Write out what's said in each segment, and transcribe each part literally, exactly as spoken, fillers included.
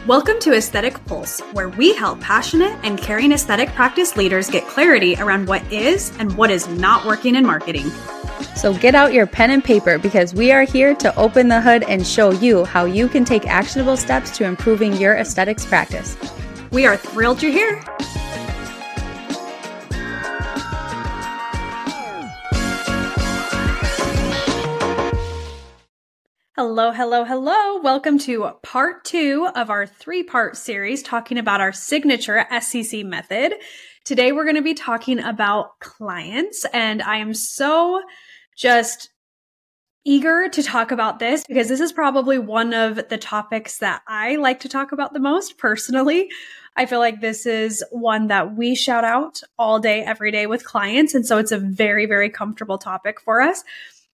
Welcome to Aesthetic Pulse, where we help passionate and caring aesthetic practice leaders get clarity around what is and what is not working in marketing. So get out your pen and paper because we are here to open the hood and show you how you can take actionable steps to improving your aesthetics practice. We are thrilled you're here. Hello, hello, hello. Welcome to part two of our three-part series talking about our signature S C C method. Today, we're going to be talking about clients, and I am so just eager to talk about this because this is probably one of the topics that I like to talk about the most personally. I feel like this is one that we shout out all day, every day with clients, and so it's a very, very comfortable topic for us.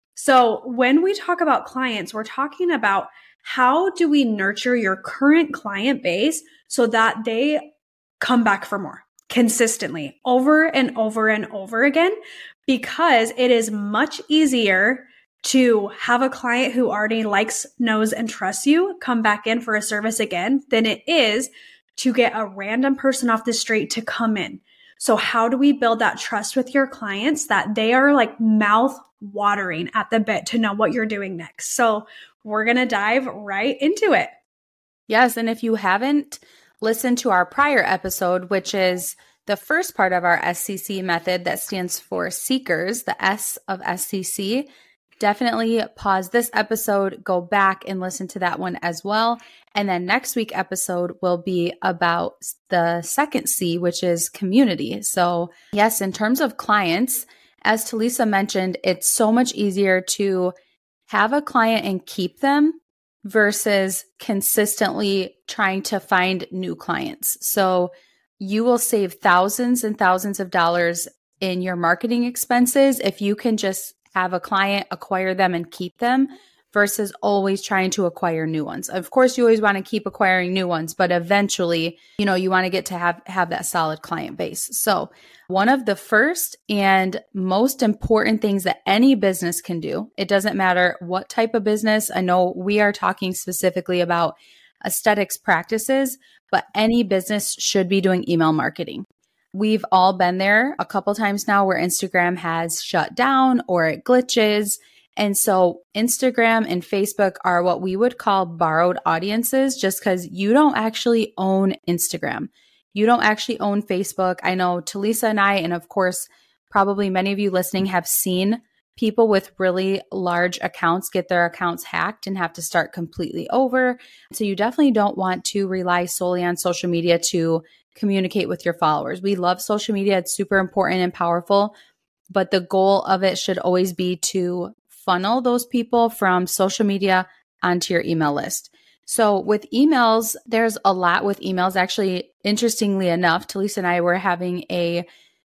So when we talk about clients, we're talking about how do we nurture your current client base so that they come back for more consistently over and over and over again, because it is much easier to have a client who already likes, knows, and trusts you come back in for a service again than it is to get a random person off the street to come in. So how do we build that trust with your clients that they are like mouth watering at the bit to know what you're doing next? So we're going to dive right into it. Yes. And if you haven't listened to our prior episode, which is the first part of our S C C method that stands for seekers, the S of S C C, definitely pause this episode, go back and listen to that one as well. And then next week episode will be about the second C, which is community. So yes, in terms of clients, as Talisa mentioned, it's so much easier to have a client and keep them versus consistently trying to find new clients. So you will save thousands and thousands of dollars in your marketing expenses if you can just have a client, acquire them, and keep them versus always trying to acquire new ones. Of course, you always want to keep acquiring new ones, but eventually, you know, you want to get to have, have that solid client base. So one of the first and most important things that any business can do, it doesn't matter what type of business. I know we are talking specifically about aesthetics practices, but any business should be doing email marketing. We've all been there a couple times now where Instagram has shut down or it glitches. And so Instagram and Facebook are what we would call borrowed audiences just because you don't actually own Instagram. You don't actually own Facebook. I know Talisa and I, and of course, probably many of you listening have seen people with really large accounts get their accounts hacked and have to start completely over. So you definitely don't want to rely solely on social media to communicate with your followers. We love social media. It's super important and powerful, but the goal of it should always be to funnel those people from social media onto your email list. So with emails, there's a lot with emails. Actually, interestingly enough, Talisa and I were having a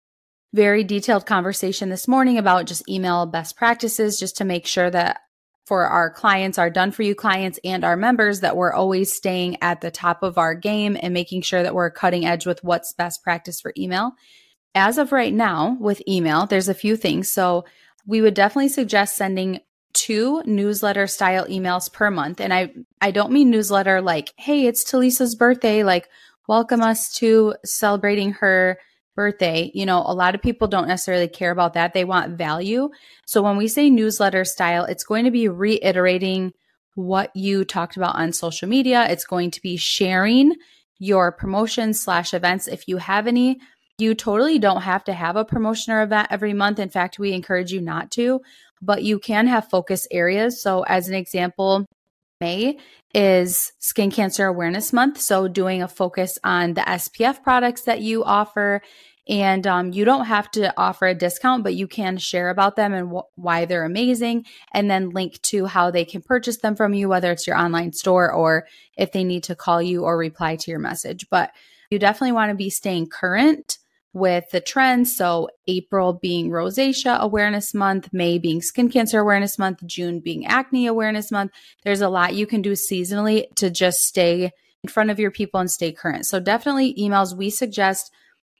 very detailed conversation this morning about just email best practices, just to make sure that for our clients, our done for you clients and our members, that we're always staying at the top of our game and making sure that we're cutting edge with what's best practice for email. As of right now with email, there's a few things. So we would definitely suggest sending two newsletter style emails per month. And I, I don't mean newsletter like, hey, it's Talisa's birthday, like welcome us to celebrating her birthday. You know, a lot of people don't necessarily care about that. They want value. So when we say newsletter style, it's going to be reiterating what you talked about on social media. It's going to be sharing your promotions slash events if you have any. You totally don't have to have a promotion or event every month. In fact, we encourage you not to, but you can have focus areas. So as an example, May is Skin Cancer Awareness Month. So doing a focus on the S P F products that you offer. And um, you don't have to offer a discount, but you can share about them and wh- why they're amazing, and then link to how they can purchase them from you, whether it's your online store or if they need to call you or reply to your message. But you definitely want to be staying current with the trends. So April being Rosacea Awareness Month, May being Skin Cancer Awareness Month, June being Acne Awareness Month. There's a lot you can do seasonally to just stay in front of your people and stay current. So definitely emails, we suggest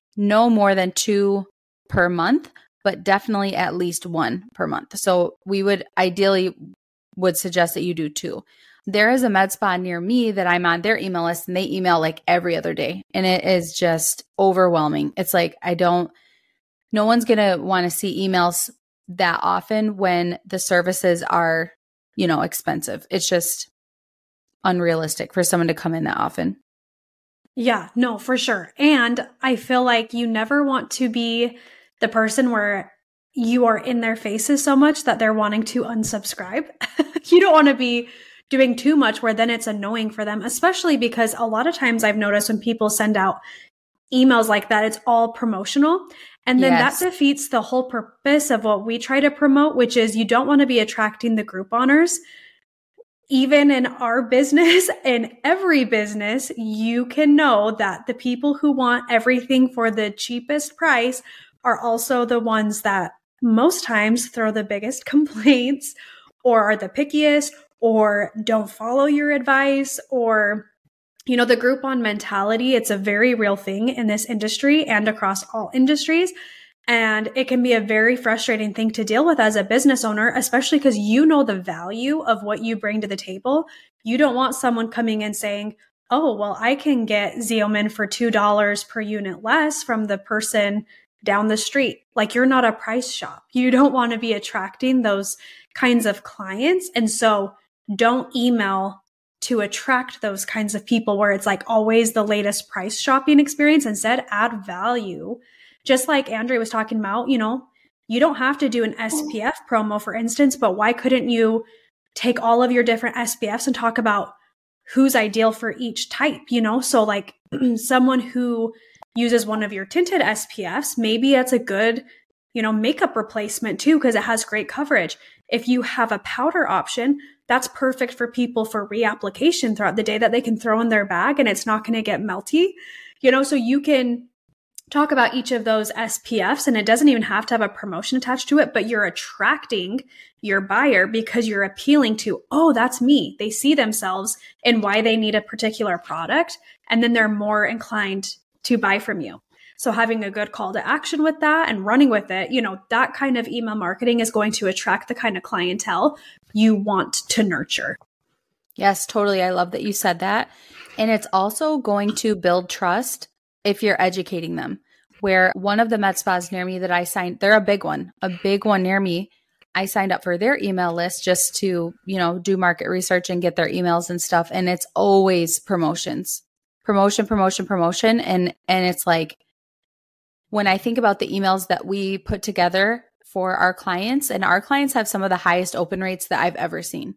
no more than two per month, but definitely at least one per month. So we would ideally would suggest that you do two. There is a med spa near me that I'm on their email list, and they email like every other day. And it is just overwhelming. It's like, I don't, no one's going to want to see emails that often when the services are, you know, expensive. It's just unrealistic for someone to come in that often. Yeah, no, for sure. And I feel like you never want to be the person where you are in their faces so much that they're wanting to unsubscribe. You don't want to be doing too much where then it's annoying for them, especially because a lot of times I've noticed when people send out emails like that, it's all promotional. And then yes. that defeats the whole purpose of what we try to promote, which is you don't want to be attracting the Grouponners. Even in our business, in every business, you can know that the people who want everything for the cheapest price are also the ones that most times throw the biggest complaints or are the pickiest or don't follow your advice or, you know, the Groupon mentality. It's a very real thing in this industry and across all industries. And it can be a very frustrating thing to deal with as a business owner, especially because you know the value of what you bring to the table. You don't want someone coming in saying, oh, well, I can get Xeomin for two dollars per unit less from the person down the street. Like, you're not a price shop. You don't want to be attracting those kinds of clients. And so don't email to attract those kinds of people where it's like always the latest price shopping experience. Instead, add value. Just like Andrea was talking about, you know, you don't have to do an S P F promo, for instance, but why couldn't you take all of your different S P Fs and talk about who's ideal for each type, you know? So like someone who uses one of your tinted S P Fs, maybe that's a good, you know, makeup replacement too, because it has great coverage. If you have a powder option, that's perfect for people for reapplication throughout the day that they can throw in their bag and it's not going to get melty, you know, so you can talk about each of those S P Fs and it doesn't even have to have a promotion attached to it, but you're attracting your buyer because you're appealing to, oh, that's me. They see themselves in why they need a particular product, and then they're more inclined to buy from you. So having a good call to action with that and running with it, you know, that kind of email marketing is going to attract the kind of clientele you want to nurture. Yes, totally. I love that you said that. And it's also going to build trust if you're educating them. Where one of the med spas near me that I signed, they're a big one, a big one near me. I signed up for their email list just to, you know, do market research and get their emails and stuff. And it's always promotions, promotion, promotion, promotion. And, and it's like, when I think about the emails that we put together for our clients, and our clients have some of the highest open rates that I've ever seen.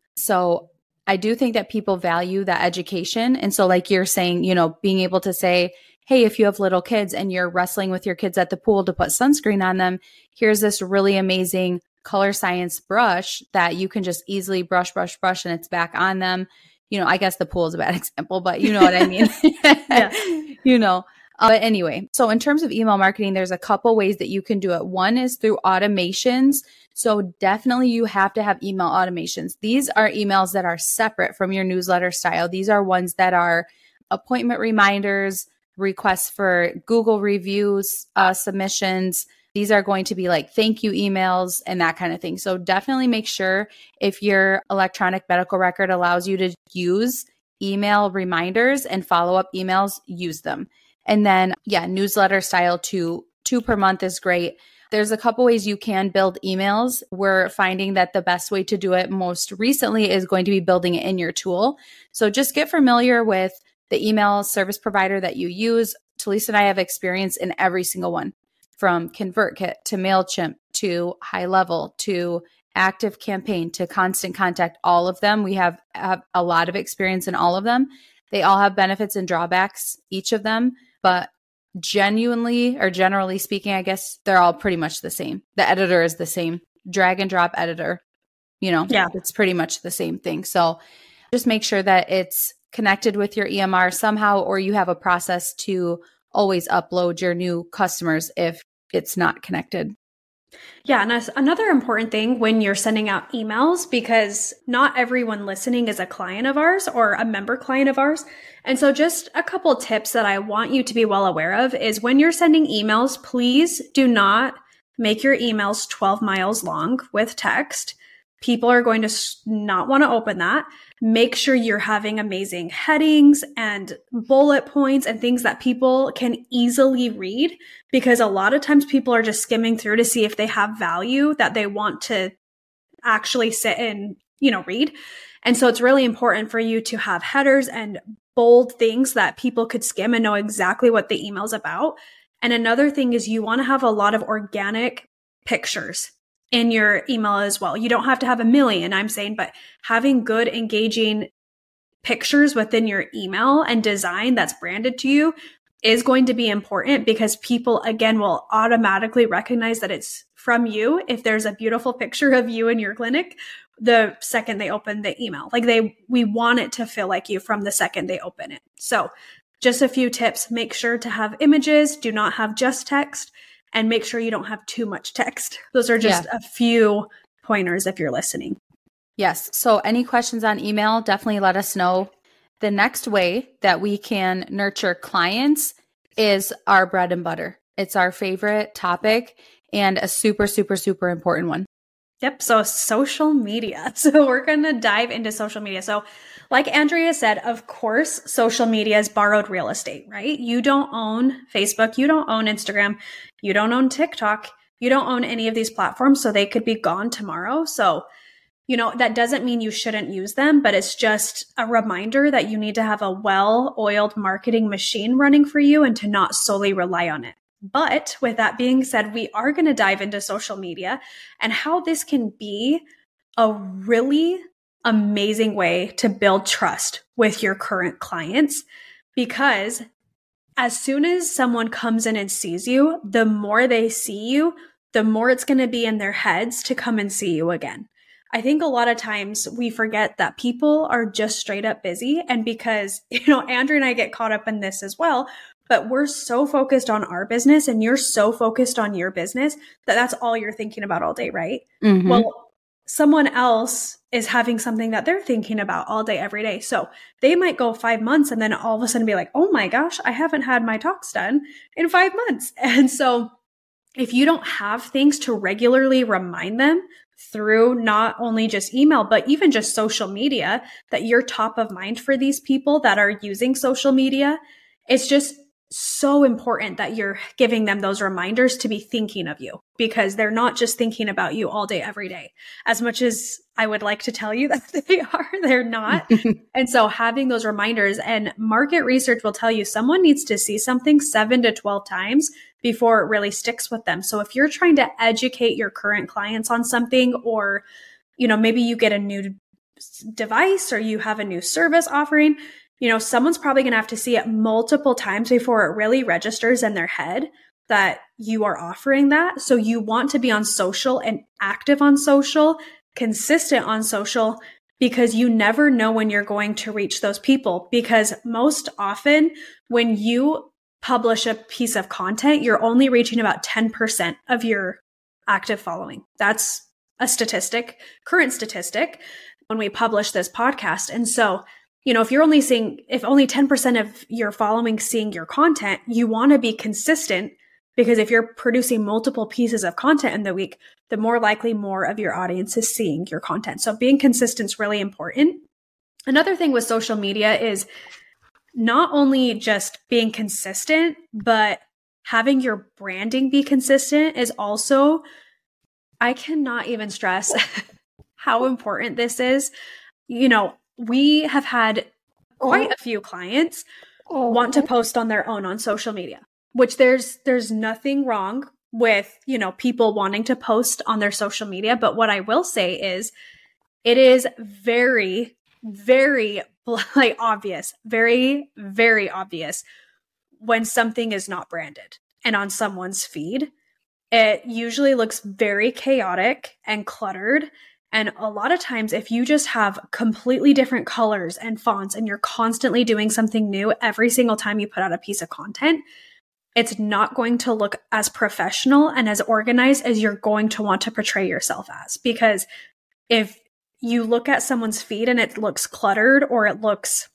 So I do think that people value that education. And so like you're saying, you know, being able to say, hey, if you have little kids and you're wrestling with your kids at the pool to put sunscreen on them, here's this really amazing color science brush that you can just easily brush, brush, brush, and it's back on them. You know, I guess the pool is a bad example, but you know what I mean? Yeah. You know, uh, but anyway, so in terms of email marketing, there's a couple ways that you can do it. One is through automations. So definitely you have to have email automations. These are emails that are separate from your newsletter style. These are ones that are appointment reminders, requests for Google reviews, uh, submissions. These are going to be like thank you emails and that kind of thing. So definitely make sure if your electronic medical record allows you to use email reminders and follow-up emails, use them. And then, yeah, newsletter style two, two per month is great. There's a couple ways you can build emails. We're finding that the best way to do it most recently is going to be building it in your tool. So just get familiar with the email service provider that you use. Talisa and I have experience in every single one, from ConvertKit to MailChimp to High Level to Active Campaign to Constant Contact. All of them, we have, have a lot of experience in all of them. They all have benefits and drawbacks, each of them, but genuinely or generally speaking, I guess they're all pretty much the same. The editor is the same, drag and drop editor, you know, yeah, it's pretty much the same thing. So just make sure that it's connected with your E M R somehow, or you have a process to always upload your new customers if it's not connected. Yeah. And another important thing when you're sending out emails, because not everyone listening is a client of ours or a member client of ours. And so just a couple tips that I want you to be well aware of is when you're sending emails, please do not make your emails twelve miles long with text. People are going to not want to open that. Make sure you're having amazing headings and bullet points and things that people can easily read, because a lot of times people are just skimming through to see if they have value that they want to actually sit and, you know, read. And so it's really important for you to have headers and bold things that people could skim and know exactly what the email's about. And another thing is you want to have a lot of organic pictures in your email as well. You don't have to have a million, I'm saying, but having good, engaging pictures within your email and design that's branded to you is going to be important, because people, again, will automatically recognize that it's from you if there's a beautiful picture of you in your clinic the second they open the email. Like they, we want it to feel like you from the second they open it. So just a few tips. Make sure to have images. Do not have just text. And make sure you don't have too much text. Those are just yeah. a few pointers if you're listening. Yes. So any questions on email, definitely let us know. The next way that we can nurture clients is our bread and butter. It's our favorite topic and a super, super, super important one. Yep. So social media. So we're going to dive into social media. So like Andrea said, of course, social media is borrowed real estate, right? You don't own Facebook. You don't own Instagram. You don't own TikTok. You don't own any of these platforms. So they could be gone tomorrow. So, you know, that doesn't mean you shouldn't use them, but it's just a reminder that you need to have a well-oiled marketing machine running for you and to not solely rely on it. But with that being said, we are going to dive into social media and how this can be a really amazing way to build trust with your current clients, because as soon as someone comes in and sees you, the more they see you, the more it's going to be in their heads to come and see you again. I think a lot of times we forget that people are just straight up busy. And because, you know, Andrew and I get caught up in this as well, but we're so focused on our business and you're so focused on your business that that's all you're thinking about all day, right? Mm-hmm. Well, someone else is having something that they're thinking about all day, every day. So they might go five months and then all of a sudden be like, oh my gosh, I haven't had my talks done in five months. And so if you don't have things to regularly remind them through not only just email, but even just social media, that you're top of mind for these people that are using social media, it's just so important that you're giving them those reminders to be thinking of you, because they're not just thinking about you all day, every day. As much as I would like to tell you that they are, they're not. And so having those reminders, and market research will tell you someone needs to see something seven to twelve times before it really sticks with them. So if you're trying to educate your current clients on something, or, you know, maybe you get a new device or you have a new service offering, you know, someone's probably going to have to see it multiple times before it really registers in their head that you are offering that. So you want to be on social and active on social, consistent on social, because you never know when you're going to reach those people. Because most often when you publish a piece of content, you're only reaching about ten percent of your active following. That's a statistic, current statistic, when we publish this podcast. And so, you know, if you're only seeing, if only ten percent of your following seeing your content, you want to be consistent, because if you're producing multiple pieces of content in the week, the more likely more of your audience is seeing your content. So being consistent is really important. Another thing with social media is not only just being consistent, but having your branding be consistent is also, I cannot even stress how important this is. You know, we have had quite a few clients want to post on their own on social media, which there's there's nothing wrong with, you know, people wanting to post on their social media. But what I will say is it is very, very like obvious, very, very obvious when something is not branded and on someone's feed. It usually looks very chaotic and cluttered. And a lot of times, if you just have completely different colors and fonts and you're constantly doing something new every single time you put out a piece of content, it's not going to look as professional and as organized as you're going to want to portray yourself as. Because if you look at someone's feed and it looks cluttered or it looks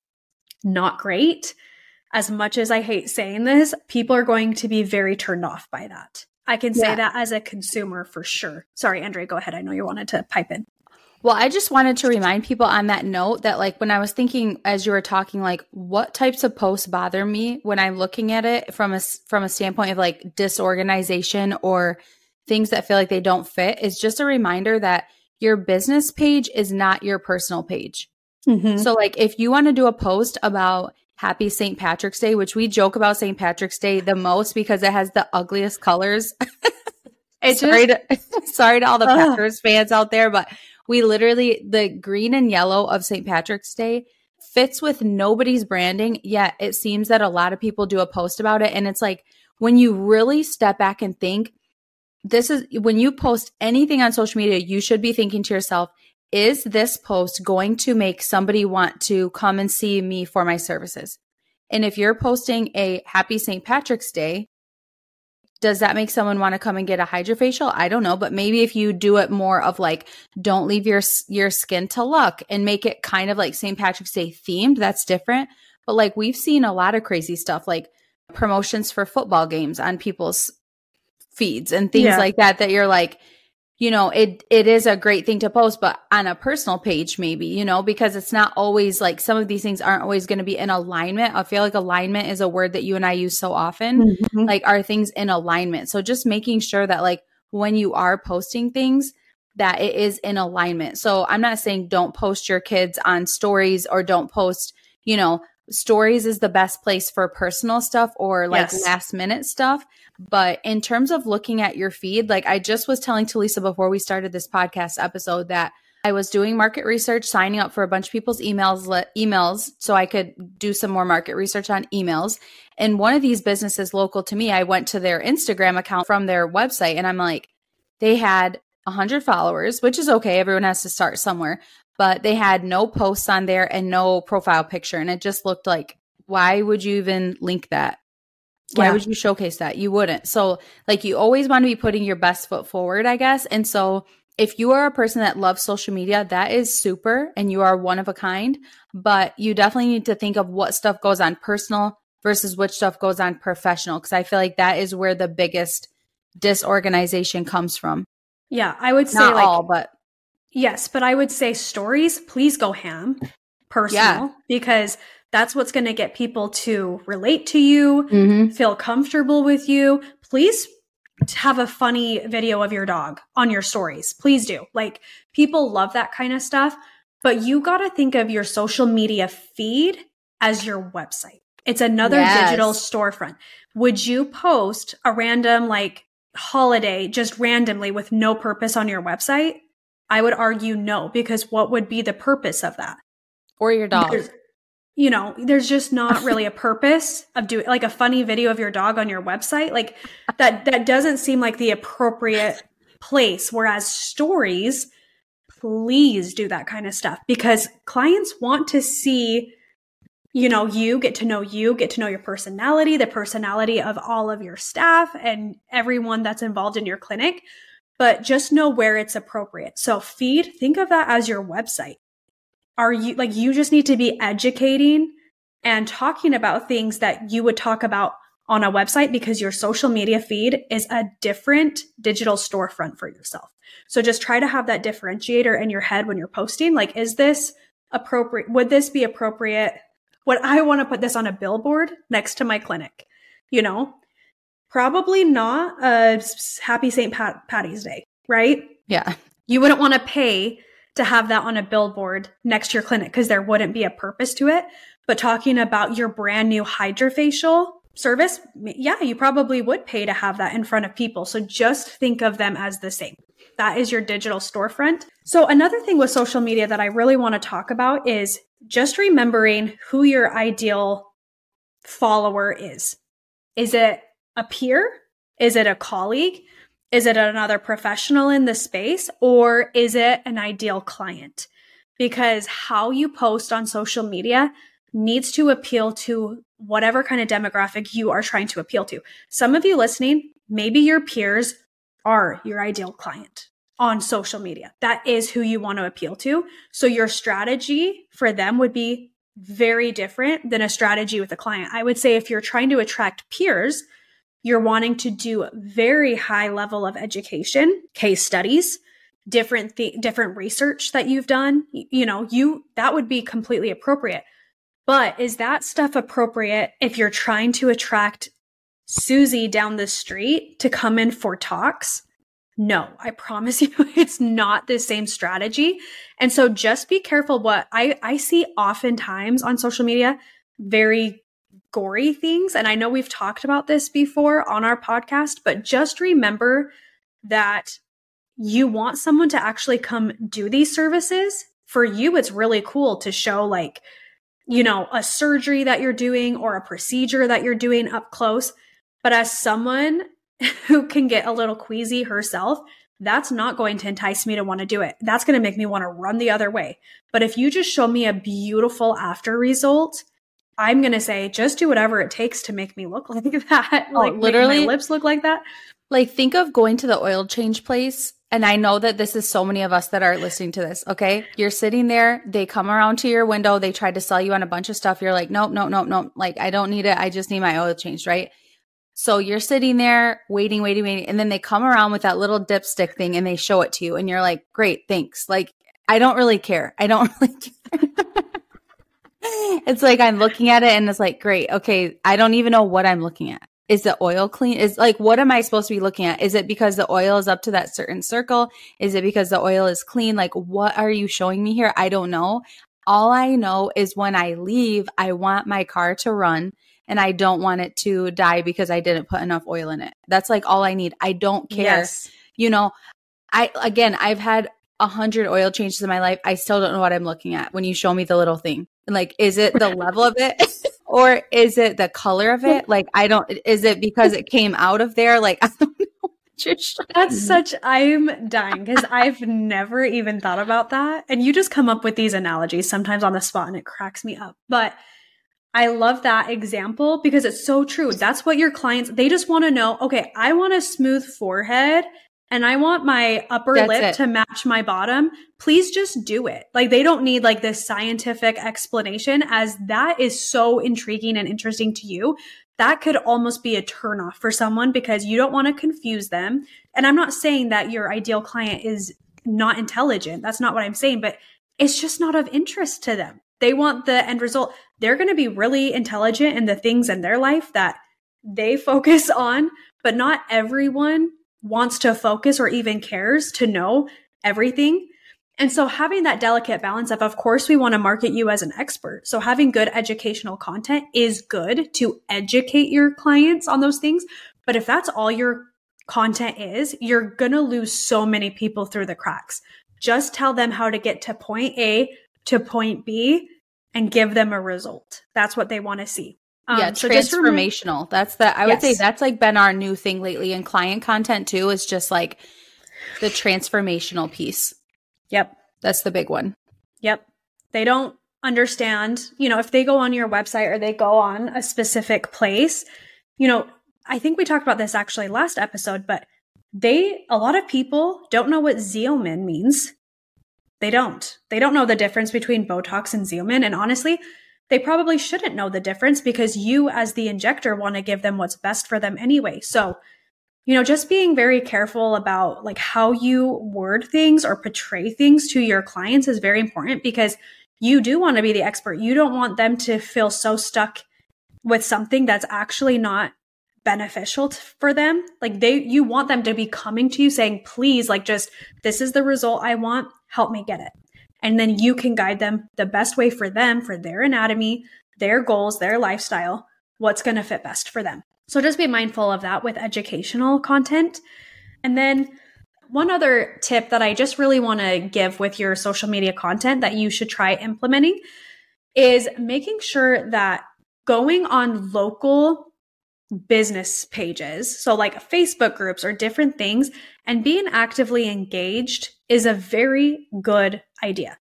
not great, as much as I hate saying this, people are going to be very turned off by that. I can say Yeah. that as a consumer for sure. Sorry, Andrea, go ahead. I know you wanted to pipe in. Well, I just wanted to remind people on that note that like when I was thinking as you were talking, like what types of posts bother me when I'm looking at it from a, from a standpoint of like disorganization or things that feel like they don't fit, is just a reminder that your business page is not your personal page. Mm-hmm. So like if you want to do a post about Happy Saint Patrick's Day, which we joke about Saint Patrick's Day the most because it has the ugliest colors. It's sorry, just, to, sorry to all the Ugh. Packers fans out there, but we literally, the green and yellow of Saint Patrick's Day fits with nobody's branding, yet it seems that a lot of people do a post about it. And it's like, when you really step back and think, this is, when you post anything on social media, you should be thinking to yourself, is this post going to make somebody want to come and see me for my services? And if you're posting a Happy Saint Patrick's Day, does that make someone want to come and get a hydrofacial? I don't know, but maybe if you do it more of like, don't leave your your skin to luck and make it kind of like Saint Patrick's Day themed, that's different. But like we've seen a lot of crazy stuff, like promotions for football games on people's feeds and things Yeah. like that, that you're like, you know, it it is a great thing to post, but on a personal page, maybe, you know, because it's not always like some of these things aren't always going to be in alignment. I feel like alignment is a word that you and I use so often. Mm-hmm. Like, are things in alignment? So just making sure that like when you are posting things, that it is in alignment. So I'm not saying don't post your kids on stories or don't post, you know, stories is the best place for personal stuff or like Yes. last minute stuff. But in terms of looking at your feed, like I just was telling Talisa before we started this podcast episode that I was doing market research, signing up for a bunch of people's emails, le- emails so I could do some more market research on emails. And one of these businesses local to me, I went to their Instagram account from their website and I'm like, they had one hundred followers, which is okay. Everyone has to start somewhere. But they had no posts on there and no profile picture. And it just looked like, why would you even link that? Why Yeah. would you showcase that? You wouldn't. So like you always want to be putting your best foot forward, I guess. And so if you are a person that loves social media, that is super and you are one of a kind, but you definitely need to think of what stuff goes on personal versus which stuff goes on professional. Cause I feel like that is where the biggest disorganization comes from. Yeah. I would say Not like, all, but yes, but I would say stories, please go ham, personal, Yeah. because that's what's going to get people to relate to you, Mhm. feel comfortable with you. Please have a funny video of your dog on your stories. Please do. Like people love that kind of stuff, but you got to think of your social media feed as your website. It's another Yes. digital storefront. Would you post a random like holiday just randomly with no purpose on your website? I would argue no, because what would be the purpose of that? or your dog. There's, you know, there's just not really a purpose of doing like a funny video of your dog on your website. Like that, that doesn't seem like the appropriate place. Whereas stories, please do that kind of stuff because clients want to see, you know, you get to know you, get to know your personality, the personality of all of your staff and everyone that's involved in your clinic, but just know where it's appropriate. So feed, think of that as your website. Are you like, you just need to be educating and talking about things that you would talk about on a website because your social media feed is a different digital storefront for yourself. So just try to have that differentiator in your head when you're posting. Like, is this appropriate? Would this be appropriate? Would I want to put this on a billboard next to my clinic? You know, probably not a Happy Saint Pat- Patty's Day, right? Yeah. You wouldn't want to pay to have that on a billboard next to your clinic because there wouldn't be a purpose to it. But talking about your brand new hydrofacial service, yeah, you probably would pay to have that in front of people. So just think of them as the same. That is your digital storefront. So another thing with social media that I really want to talk about is just remembering who your ideal follower is. Is it a peer? Is it a colleague? Is it another professional in the space? Or is it an ideal client? Because how you post on social media needs to appeal to whatever kind of demographic you are trying to appeal to. Some of you listening, maybe your peers are your ideal client on social media. That is who you want to appeal to. So your strategy for them would be very different than a strategy with a client. I would say if you're trying to attract peers, you're wanting to do very high level of education, case studies, different th- different research that you've done, you know, you that would be completely appropriate. But is that stuff appropriate if you're trying to attract Susie down the street to come in for talks? No, I promise you it's not the same strategy. And so just be careful. What I, I see oftentimes on social media, very gory things. And I know we've talked about this before on our podcast, but just remember that you want someone to actually come do these services. For you, it's really cool to show like, you know, a surgery that you're doing or a procedure that you're doing up close. But as someone who can get a little queasy herself, that's not going to entice me to want to do it. That's going to make me want to run the other way. But if you just show me a beautiful after result, I'm going to say, just do whatever it takes to make me look like that. Oh, like literally, make my lips look like that. Like think of going to the oil change place. And I know that this is so many of us that are listening to this. Okay. You're sitting there. They come around to your window. They try to sell you on a bunch of stuff. You're like, nope, nope, nope, nope. Like, I don't need it. I just need my oil changed. Right. So you're sitting there waiting, waiting, waiting. And then they come around with that little dipstick thing and they show it to you. And you're like, great, thanks. Like, I don't really care. I don't really care. It's like, I'm looking at it and it's like, great. Okay. I don't even know what I'm looking at. Is the oil clean? Is like, what am I supposed to be looking at? Is it because the oil is up to that certain circle? Is it because the oil is clean? Like, what are you showing me here? I don't know. All I know is when I leave, I want my car to run and I don't want it to die because I didn't put enough oil in it. That's like all I need. I don't care. Yes. You know, I, again, I've had a hundred oil changes in my life. I still don't know what I'm looking at when you show me the little thing. Like, is it the level of it? Or is it the color of it? Like, I don't, is it because it came out of there? Like, I don't know. That's such, I'm dying because I've never even thought about that. And you just come up with these analogies sometimes on the spot and it cracks me up. But I love that example because it's so true. That's what your clients, they just want to know, okay, I want a smooth forehead and I want my upper That's lip it. to match my bottom. Please just do it. Like they don't need like this scientific explanation, as that is so intriguing and interesting to you. That could almost be a turnoff for someone because you don't want to confuse them. And I'm not saying that your ideal client is not intelligent. That's not what I'm saying, but it's just not of interest to them. They want the end result. They're going to be really intelligent in the things in their life that they focus on, but not everyone wants to focus or even cares to know everything. And so having that delicate balance of, of course, we want to market you as an expert. So having good educational content is good to educate your clients on those things. But if that's all your content is, you're going to lose so many people through the cracks. Just tell them how to get to point A to point B and give them a result. That's what they want to see. Um, yeah, so transformational. remember, that's the, I would yes. say that's like been our new thing lately in client content too, is just like the transformational piece. Yep. That's the big one. Yep. They don't understand, you know, if they go on your website or they go on a specific place, you know, I think we talked about this actually last episode, but they, a lot of people don't know what Xeomin means. They don't. They don't know the difference between Botox and Xeomin. And honestly, they probably shouldn't know the difference because you as the injector want to give them what's best for them anyway. So, you know, just being very careful about like how you word things or portray things to your clients is very important because you do want to be the expert. You don't want them to feel so stuck with something that's actually not beneficial t- for them. Like they, you want them to be coming to you saying, please, like just, this is the result I want. Help me get it. And then you can guide them the best way for them, for their anatomy, their goals, their lifestyle, what's going to fit best for them. So just be mindful of that with educational content. And then one other tip that I just really want to give with your social media content that you should try implementing is making sure that going on local business pages, so like Facebook groups or different things, and being actively engaged is a very good idea.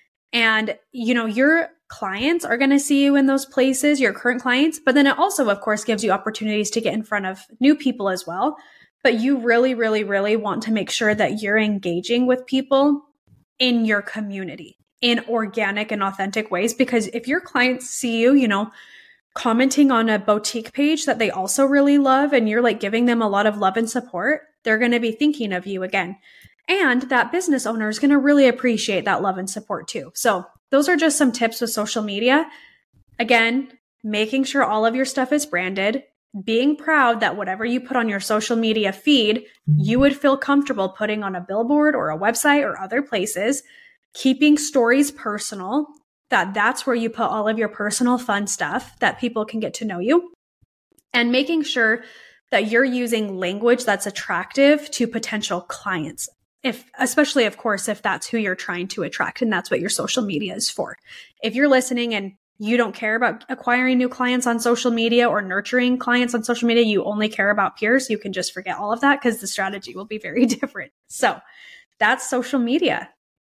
And, you know, your clients are going to see you in those places, your current clients, but then it also, of course, gives you opportunities to get in front of new people as well. But you really, really, really want to make sure that you're engaging with people in your community in organic and authentic ways, because if your clients see you, you know, commenting on a boutique page that they also really love and you're like giving them a lot of love and support, they're going to be thinking of you again. And that business owner is going to really appreciate that love and support too. So those are just some tips with social media. Again, making sure all of your stuff is branded, being proud that whatever you put on your social media feed, you would feel comfortable putting on a billboard or a website or other places, keeping stories personal, that that's where you put all of your personal fun stuff that people can get to know you, and making sure that you're using language that's attractive to potential clients. If, especially of course, if that's who you're trying to attract and that's what your social media is for. If you're listening and you don't care about acquiring new clients on social media or nurturing clients on social media, you only care about peers, you can just forget all of that because the strategy will be very different. So that's social media.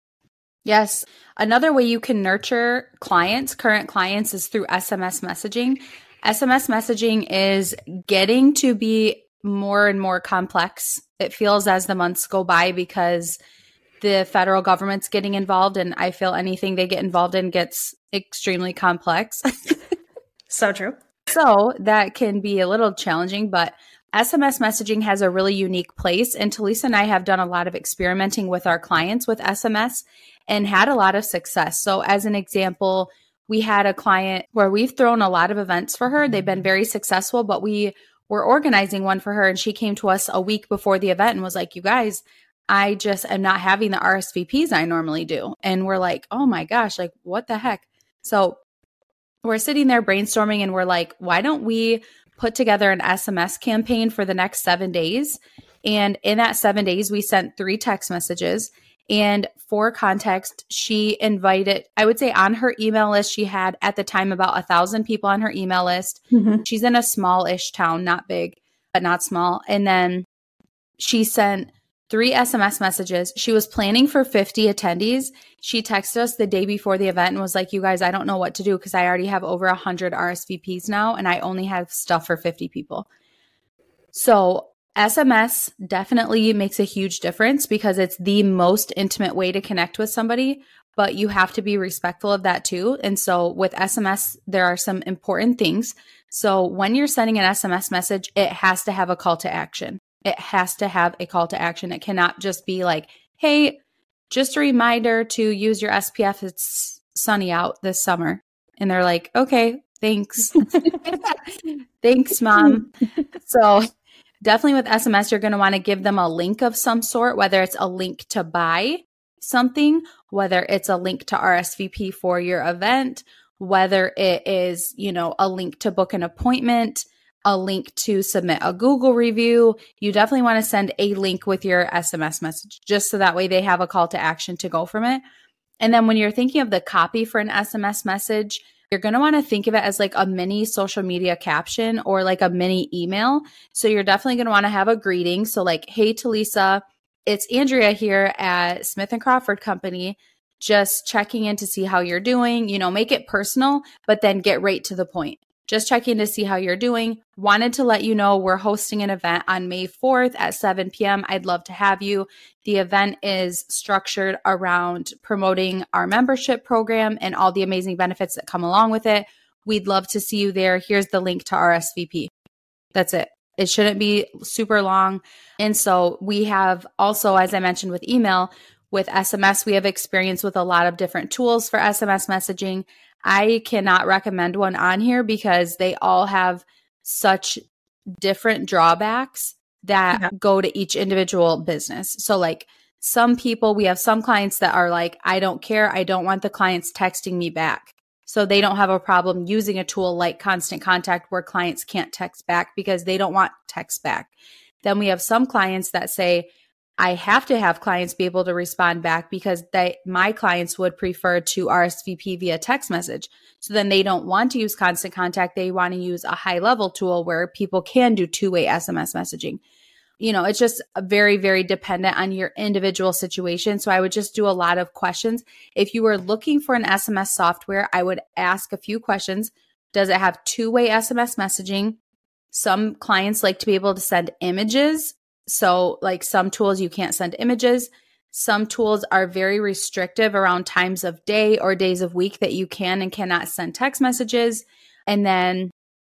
Yes. Another way you can nurture clients, current clients, is through S M S messaging. S M S messaging is getting to be more and more complex. It feels as the months go by because the federal government's getting involved, and I feel anything they get involved in gets extremely complex. So true. So that can be a little challenging, but S M S messaging has a really unique place. And Talisa and I have done a lot of experimenting with our clients with S M S and had a lot of success. So as an example, we had a client where we've thrown a lot of events for her. They've been very successful, but we were organizing one for her and she came to us a week before the event and was like, you guys, I just am not having the R S V Ps I normally do. And we're like, oh my gosh, like what the heck? So we're sitting there brainstorming and we're like, why don't we put together an S M S campaign for the next seven days? And in that seven days, we sent three text messages. And for context, she invited, I would say on her email list, she had at the time about a thousand people on her email list. Mm-hmm. She's in a small-ish town, not big, but not small. And then she sent three S M S messages. She was planning for fifty attendees. She texted us the day before the event and was like, you guys, I don't know what to do because I already have over one hundred R S V Ps now and I only have stuff for fifty people. So S M S definitely makes a huge difference because it's the most intimate way to connect with somebody, but you have to be respectful of that too. And so with S M S, there are some important things. So when you're sending an S M S message, it has to have a call to action. It has to have a call to action. It cannot just be like, hey, just a reminder to use your S P F. It's sunny out this summer. And they're like, okay, thanks. Thanks, mom. So definitely with S M S, you're going to want to give them a link of some sort, whether it's a link to buy something, whether it's a link to R S V P for your event, whether it is, you know, a link to book an appointment, a link to submit a Google review. You definitely want to send a link with your S M S message, just so that way they have a call to action to go from it. And then when you're thinking of the copy for an S M S message, you're going to want to think of it as like a mini social media caption or like a mini email. So you're definitely going to want to have a greeting. So like, hey, Talisa, it's Andrea here at Smith and Crawford Company. Just checking in to see how you're doing, you know, make it personal, but then get right to the point. Just checking to see how you're doing. Wanted to let you know we're hosting an event on May fourth at seven p.m. I'd love to have you. The event is structured around promoting our membership program and all the amazing benefits that come along with it. We'd love to see you there. Here's the link to R S V P. That's it. It shouldn't be super long. And so we have also, as I mentioned with email, with S M S, we have experience with a lot of different tools for S M S messaging. I cannot recommend one on here because they all have such different drawbacks that yeah. go to each individual business. So like some people, we have some clients that are like, I don't care. I don't want the clients texting me back. So they don't have a problem using a tool like Constant Contact where clients can't text back because they don't want text back. Then we have some clients that say, I have to have clients be able to respond back because they, my clients would prefer to R S V P via text message. So then they don't want to use Constant Contact. They want to use a high level tool where people can do two-way S M S messaging. You know, it's just very, very dependent on your individual situation. So I would just do a lot of questions. If you were looking for an S M S software, I would ask a few questions. Does it have two-way S M S messaging? Some clients like to be able to send images. So like some tools, you can't send images. Some tools are very restrictive around times of day or days of week that you can and cannot send text messages. And then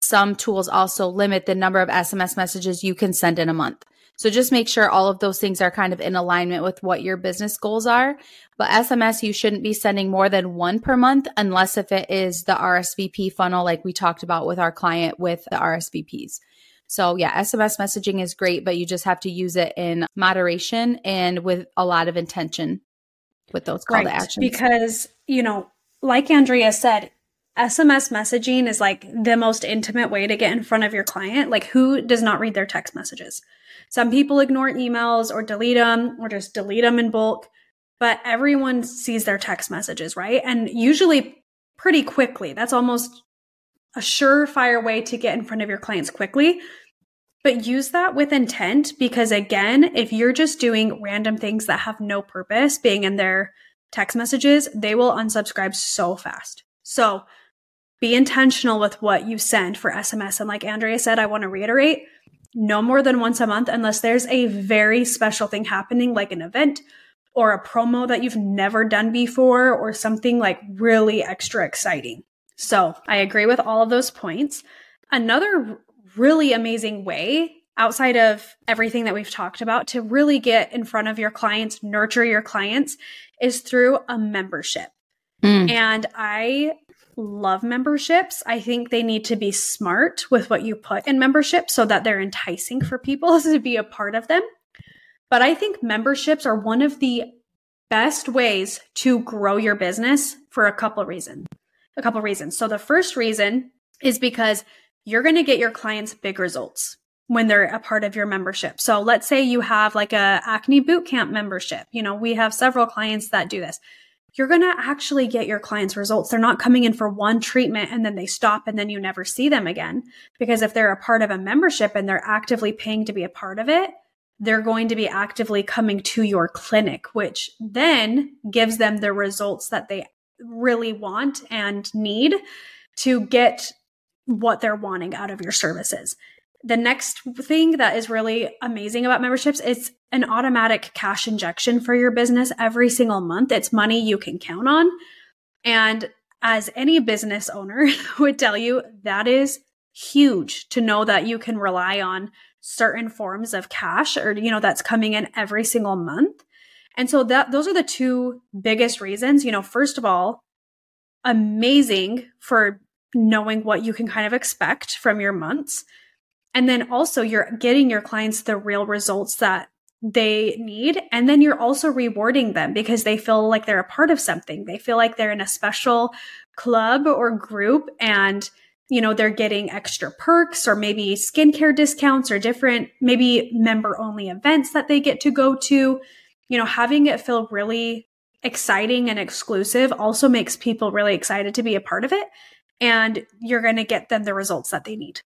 some tools also limit the number of S M S messages you can send in a month. So just make sure all of those things are kind of in alignment with what your business goals are. But S M S, you shouldn't be sending more than one per month unless if it is the R S V P funnel like we talked about with our client with the R S V Ps. So yeah, S M S messaging is great, but you just have to use it in moderation and with a lot of intention with those call right. to actions. Because, you know, like Andrea said, S M S messaging is like the most intimate way to get in front of your client. Like, who does not read their text messages? Some people ignore emails or delete them or just delete them in bulk, but everyone sees their text messages, right? And usually pretty quickly. That's almost a surefire way to get in front of your clients quickly. But use that with intent, because again, if you're just doing random things that have no purpose being in their text messages, they will unsubscribe so fast. So be intentional with what you send for S M S. And like Andrea said, I want to reiterate, no more than once a month unless there's a very special thing happening, like an event or a promo that you've never done before or something like really extra exciting. So I agree with all of those points. Another really amazing way outside of everything that we've talked about to really get in front of your clients, nurture your clients, is through a membership. Mm. And I love memberships. I think they need to be smart with what you put in memberships so that they're enticing for people to be a part of them. But I think memberships are one of the best ways to grow your business for a couple of reasons. A couple of reasons. So the first reason is because you're going to get your clients big results when they're a part of your membership. So let's say you have like a acne bootcamp membership. You know, we have several clients that do this. You're going to actually get your clients results. They're not coming in for one treatment and then they stop and then you never see them again. Because if they're a part of a membership and they're actively paying to be a part of it, they're going to be actively coming to your clinic, which then gives them the results that they really want and need to get what they're wanting out of your services. The next thing that is really amazing about memberships is an automatic cash injection for your business every single month. It's money you can count on. And as any business owner would tell you, that is huge to know that you can rely on certain forms of cash or, you know, that's coming in every single month. And so that those are the two biggest reasons. You know, first of all, amazing for knowing what you can kind of expect from your months. And then also you're getting your clients the real results that they need. And then you're also rewarding them because they feel like they're a part of something. They feel like they're in a special club or group and, you know, they're getting extra perks or maybe skincare discounts or different, maybe member only events that they get to go to. You know, having it feel really exciting and exclusive also makes people really excited to be a part of it. And you're going to get them the results that they need.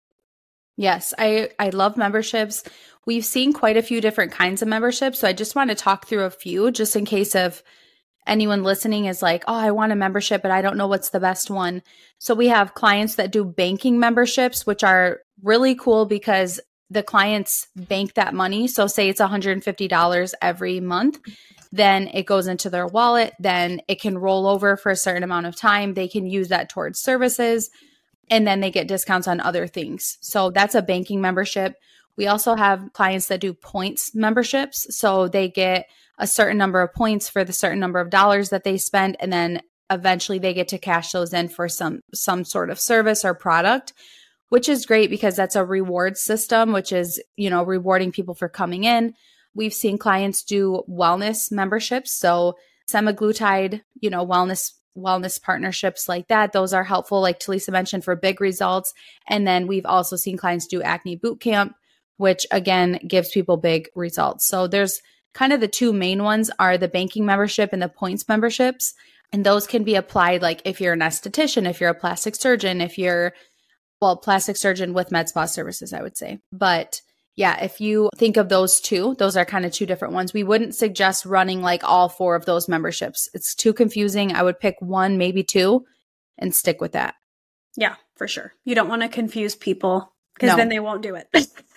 Yes, I, I love memberships. We've seen quite a few different kinds of memberships. So I just want to talk through a few just in case of anyone listening is like, oh, I want a membership, but I don't know what's the best one. So we have clients that do banking memberships, which are really cool because the clients bank that money. So say it's one hundred fifty dollars every month. Then it goes into their wallet. Then it can roll over for a certain amount of time. They can use that towards services. And then they get discounts on other things. So that's a banking membership. We also have clients that do points memberships. So they get a certain number of points for the certain number of dollars that they spend. And then eventually they get to cash those in for some, some sort of service or product, which is great because that's a reward system, which is, you know, rewarding people for coming in. We've seen clients do wellness memberships. So semaglutide, you know, wellness wellness partnerships like that. Those are helpful, like Talisa mentioned, for big results. And then we've also seen clients do acne bootcamp, which again gives people big results. So there's kind of the two main ones are the banking membership and the points memberships. And those can be applied like if you're an esthetician, if you're a plastic surgeon, if you're, well, plastic surgeon with med spa services, I would say. But yeah, if you think of those two, those are kind of two different ones. We wouldn't suggest running like all four of those memberships. It's too confusing. I would pick one, maybe two, and stick with that. Yeah, for sure. You don't want to confuse people because no. then they won't do it.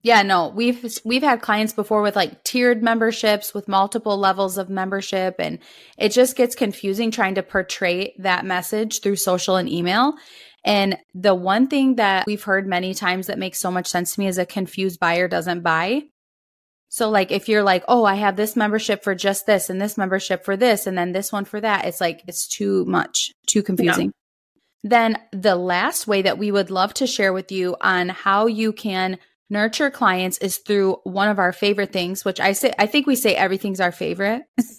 Yeah, no, we've we've had clients before with like tiered memberships with multiple levels of membership, and it just gets confusing trying to portray that message through social and email. And the one thing that we've heard many times that makes so much sense to me is a confused buyer doesn't buy. So like if you're like, oh, I have this membership for just this and this membership for this and then this one for that, it's like it's too much, too confusing. Yeah. Then the last way that we would love to share with you on how you can nurture clients is through one of our favorite things, which I say, I think we say everything's our favorite,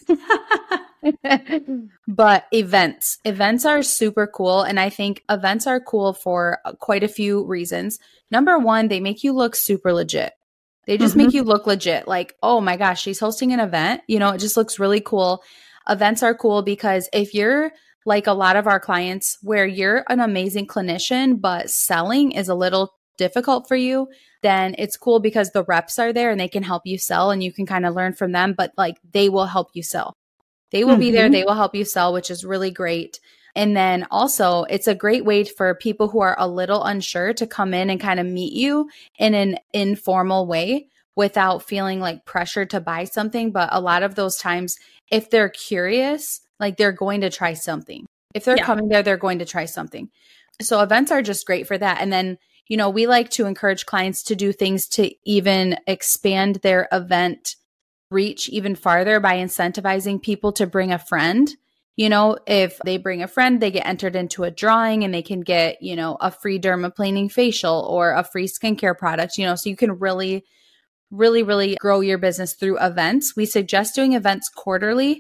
but events. Events are super cool. And I think events are cool for quite a few reasons. Number one, they make you look super legit. They just mm-hmm. make you look legit. Like, oh my gosh, she's hosting an event. You know, it just looks really cool. Events are cool because if you're like a lot of our clients where you're an amazing clinician, but selling is a little difficult for you, then it's cool because the reps are there and they can help you sell and you can kind of learn from them, but like they will help you sell. They will mm-hmm. be there. They will help you sell, which is really great. And then also it's a great way for people who are a little unsure to come in and kind of meet you in an informal way without feeling like pressured to buy something. But a lot of those times, if they're curious, like they're going to try something. If they're yeah. coming there, they're going to try something. So events are just great for that. And then, you know, we like to encourage clients to do things to even expand their event reach even farther by incentivizing people to bring a friend. You know, if they bring a friend, they get entered into a drawing and they can get, you know, a free dermaplaning facial or a free skincare product, you know, so you can really, really, really grow your business through events. We suggest doing events quarterly.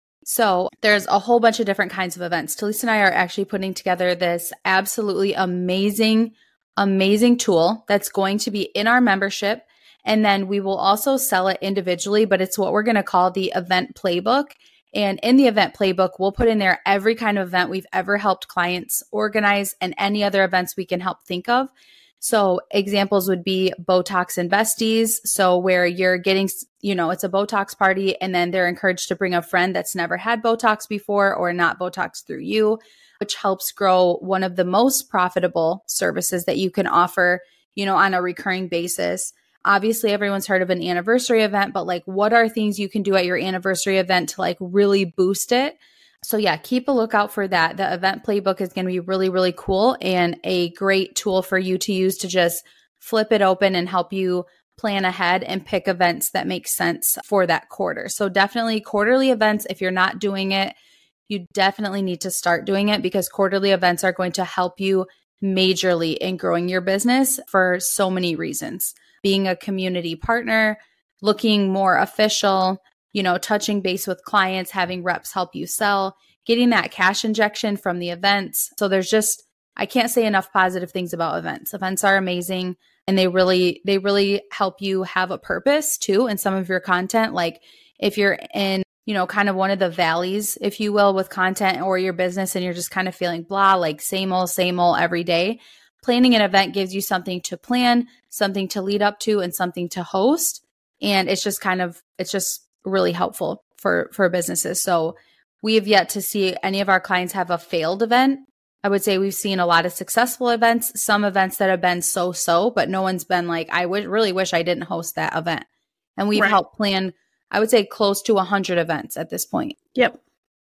So there's a whole bunch of different kinds of events. Talisa and I are actually putting together this absolutely amazing, amazing tool that's going to be in our membership. And then we will also sell it individually, but it's what we're going to call the event playbook. And in the event playbook, we'll put in there every kind of event we've ever helped clients organize and any other events we can help think of. So examples would be Botox Investees. So where you're getting, you know, it's a Botox party and then they're encouraged to bring a friend that's never had Botox before or not Botox through you, which helps grow one of the most profitable services that you can offer, you know, on a recurring basis. Obviously, everyone's heard of an anniversary event, but like what are things you can do at your anniversary event to like really boost it? So yeah, keep a lookout for that. The event playbook is going to be really, really cool and a great tool for you to use to just flip it open and help you plan ahead and pick events that make sense for that quarter. So definitely quarterly events, if you're not doing it, you definitely need to start doing it because quarterly events are going to help you majorly in growing your business for so many reasons. Being a community partner, looking more official, you know, touching base with clients, having reps help you sell, getting that cash injection from the events. So there's just, I can't say enough positive things about events. Events are amazing and they really, they really help you have a purpose too in some of your content. Like if you're in, you know, kind of one of the valleys, if you will, with content or your business and you're just kind of feeling blah, like same old, same old every day, planning an event gives you something to plan, something to lead up to, and something to host. And it's just kind of, it's just really helpful for, for businesses. So we have yet to see any of our clients have a failed event. I would say we've seen a lot of successful events, some events that have been so-so, but no one's been like, I would really wish I didn't host that event. And we've right. helped plan, I would say close to one hundred events at this point. Yep.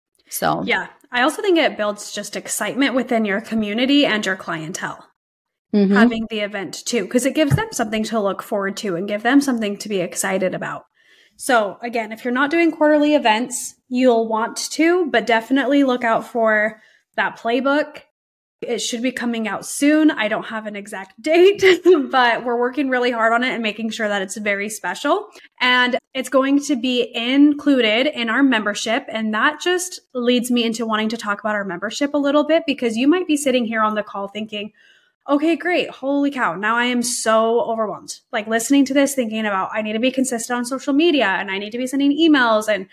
So yeah, I also think it builds just excitement within your community and your clientele. Mm-hmm. Having the event too, because it gives them something to look forward to and give them something to be excited about. So again, if you're not doing quarterly events, you'll want to, but definitely look out for that playbook. It should be coming out soon. I don't have an exact date, but we're working really hard on it and making sure that it's very special. And it's going to be included in our membership. And that just leads me into wanting to talk about our membership a little bit, because you might be sitting here on the call thinking, okay, great. Holy cow. Now I am so overwhelmed. Like listening to this, thinking about, I need to be consistent on social media and I need to be sending emails and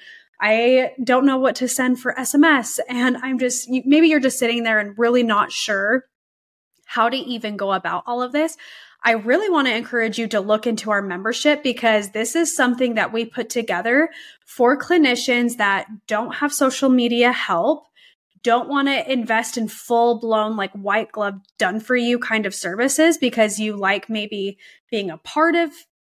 I don't know what to send for S M S. And I'm just, maybe you're just sitting there and really not sure how to even go about all of this. I really want to encourage you to look into our membership, because this is something that we put together for clinicians that don't have social media help, don't want to invest in full blown, like white glove done for you kind of services, because you like maybe being a part of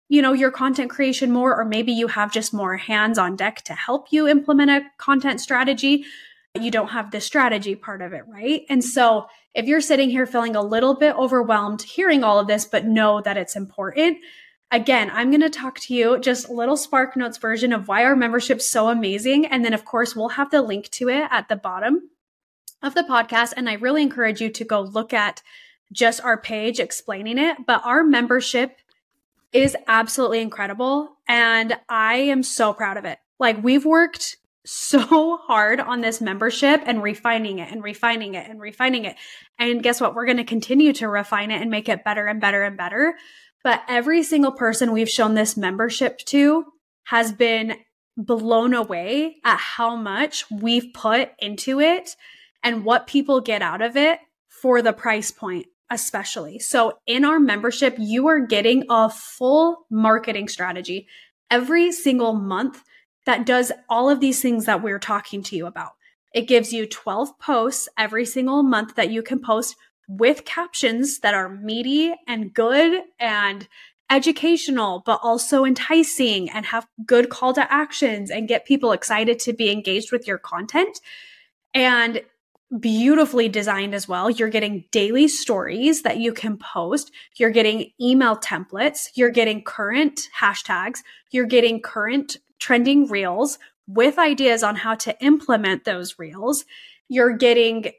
you know, your content creation more, or maybe you have just more hands on deck to help you implement a content strategy. You don't have the strategy part of it, right? And so if you're sitting here feeling a little bit overwhelmed hearing all of this, but know that it's important, again, I'm going to talk to you just a little Spark Notes version of why our membership's so amazing. And then, of course, we'll have the link to it at the bottom of the podcast. And I really encourage you to go look at just our page explaining it. But our membership is absolutely incredible. And I am so proud of it. Like, we've worked so hard on this membership and refining it and refining it and refining it. And guess what? We're going to continue to refine it and make it better and better and better. But every single person we've shown this membership to has been blown away at how much we've put into it and what people get out of it for the price point, especially. So in our membership, you are getting a full marketing strategy every single month that does all of these things that we're talking to you about. It gives you twelve posts every single month that you can post with captions that are meaty and good and educational, but also enticing and have good call to actions and get people excited to be engaged with your content. And beautifully designed as well. You're getting daily stories that you can post. You're getting email templates. You're getting current hashtags. You're getting current trending reels with ideas on how to implement those reels. You're getting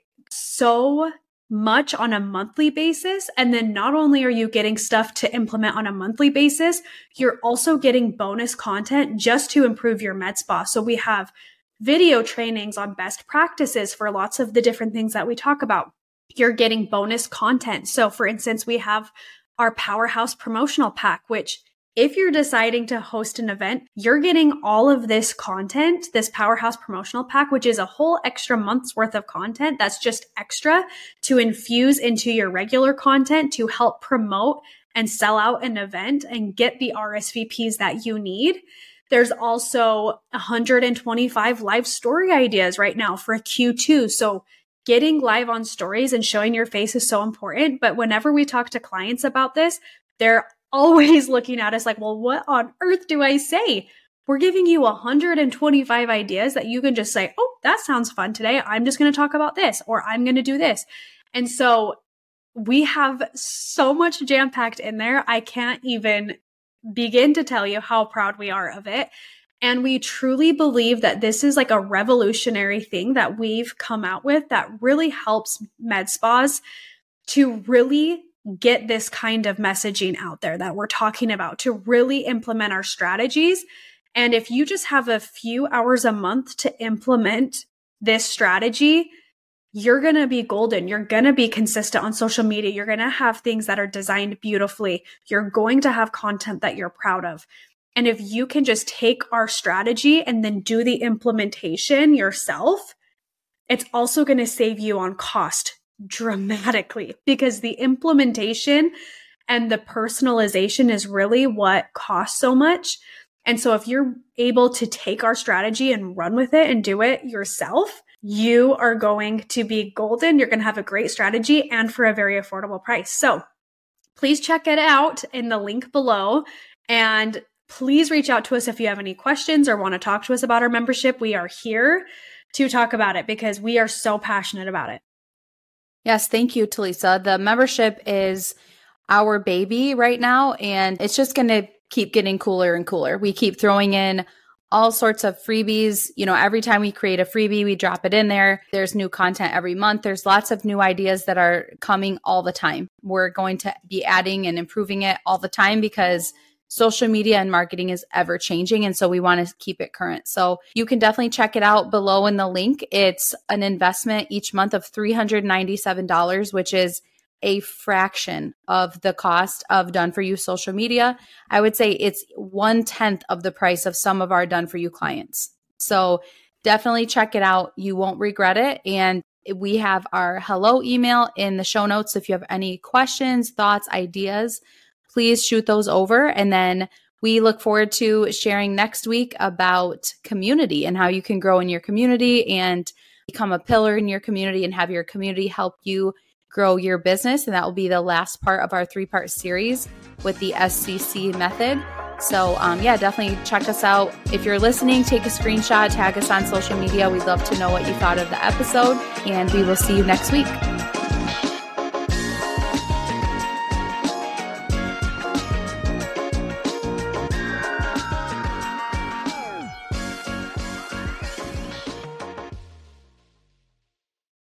so much on a monthly basis. And then not only are you getting stuff to implement on a monthly basis, you're also getting bonus content just to improve your med spa. So we have video trainings on best practices for lots of the different things that we talk about. You're getting bonus content. So for instance, we have our Powerhouse promotional pack, which if you're deciding to host an event, you're getting all of this content, this Powerhouse promotional pack, which is a whole extra month's worth of content that's just extra to infuse into your regular content to help promote and sell out an event and get the R S V Ps that you need. There's also one hundred twenty-five live story ideas right now for a Q two. So getting live on stories and showing your face is so important. But whenever we talk to clients about this, they're always looking at us like, well, what on earth do I say? We're giving you one hundred twenty-five ideas that you can just say, oh, that sounds fun today. I'm just going to talk about this, or I'm going to do this. And so we have so much jam-packed in there. I can't even begin to tell you how proud we are of it. And we truly believe that this is like a revolutionary thing that we've come out with that really helps med spas to really get this kind of messaging out there that we're talking about, to really implement our strategies. And if you just have a few hours a month to implement this strategy, you're going to be golden. You're going to be consistent on social media. You're going to have things that are designed beautifully. You're going to have content that you're proud of. And if you can just take our strategy and then do the implementation yourself, it's also going to save you on cost dramatically, because the implementation and the personalization is really what costs so much. And so if you're able to take our strategy and run with it and do it yourself, you are going to be golden. You're going to have a great strategy and for a very affordable price. So please check it out in the link below. And please reach out to us if you have any questions or want to talk to us about our membership. We are here to talk about it because we are so passionate about it. Yes, thank you, Talisa. The membership is our baby right now, and it's just going to keep getting cooler and cooler. We keep throwing in all sorts of freebies. You know, every time we create a freebie, we drop it in there. There's new content every month. There's lots of new ideas that are coming all the time. We're going to be adding and improving it all the time because social media and marketing is ever changing. And so we want to keep it current. So you can definitely check it out below in the link. It's an investment each month of three hundred ninety-seven dollars, which is a fraction of the cost of Done For You social media. I would say it's one tenth of the price of some of our Done For You clients. So definitely check it out. You won't regret it. And we have our hello email in the show notes. If you have any questions, thoughts, ideas, please shoot those over. And then we look forward to sharing next week about community and how you can grow in your community and become a pillar in your community and have your community help you grow your business. And that will be the last part of our three-part series with the S C C method. So um, yeah, definitely check us out. If you're listening, take a screenshot, tag us on social media. We'd love to know what you thought of the episode, and we will see you next week.